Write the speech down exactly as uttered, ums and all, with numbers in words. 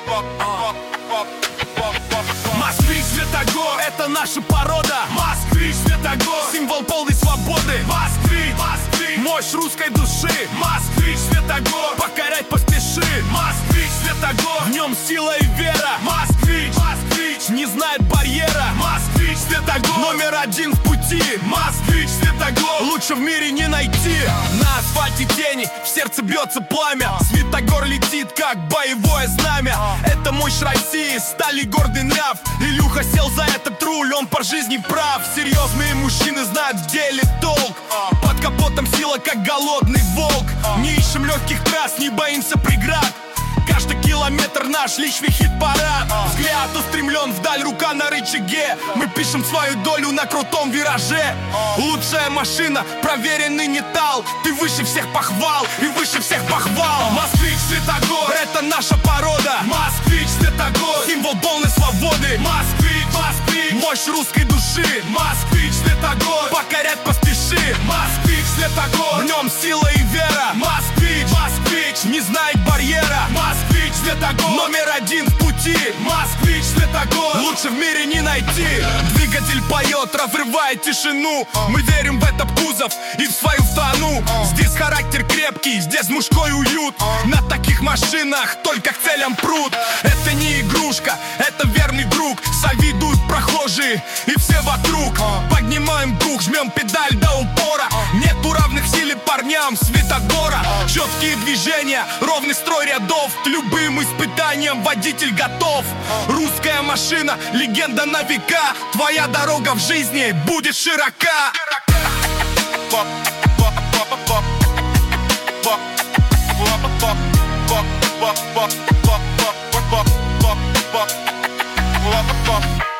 Москвич Святогор, это наша порода. Москвич Святогор, символ полной свободы. Москвич, Москвич, мощь русской души. Москвич Святогор, покорять поспеши. Москвич Святогор, в нем сила и вера. Москвич, Москвич, не знает барьера. Москвич Святогор, номер один в пути. Москвич Святогор, лучше в мире не найти. На асфальте тени, в сердце бьется пламя. Святогор летит, как боевое знамя. Это мощь России, стали гордый нрав. Илюха сел за этот руль, он по жизни прав. Серьезные мужчины знают в деле толк. Под капотом сила, как голодный волк. Не ищем легких трасс, не боимся преград. Каждый километр наш личный хит-парад. Взгляд устремлен вдаль, рука на рычаге. Мы пишем свою долю на крутом вираже. Лучшая машина, проверенный металл. Ты выше всех похвал и выше всех похвал. Москвич Святогор, это наша порода. Москвич Святогор, символ полной свободы. Москвич, Москвич, мощь русской души. Москвич Святогор, покорять поспеши. Москвич Святогор, в нем сила и вера. Москвич, Москвич, не знает барьера. Москвич Святогор, номер один в пути. Москвич Святогор, лучше в мире не найти. Двигатель поет, разрывает тишину. Мы верим в этот кузов и в свою страну. Здесь характер крепкий, здесь мужской уют. На таких машинах только к целям прут. Это не игрушка, это верный друг. Завидуют прохожие и все вокруг. Поднимаем дух, жмем педаль до упора. Нету равных силе парням Святогора. Четкие движения, ровный строй рядов. К любым испытаниям водитель готов. Русская машина, легенда на века. Твоя дорога в жизни будет широка. Fuck.